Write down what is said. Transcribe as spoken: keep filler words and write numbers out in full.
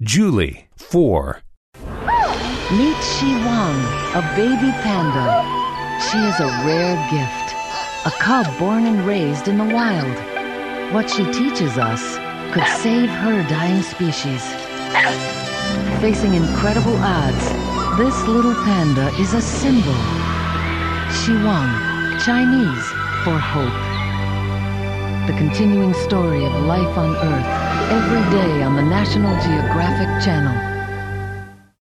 Julie, four. Meet Shi Wang, a baby panda. She is a rare gift, a cub born and raised in the wild. What she teaches us could save her dying species. Facing incredible odds, this little panda is a symbol. Shi Wang, Chinese for hope. The continuing story of life on Earth, every day on the National Geographic Channel.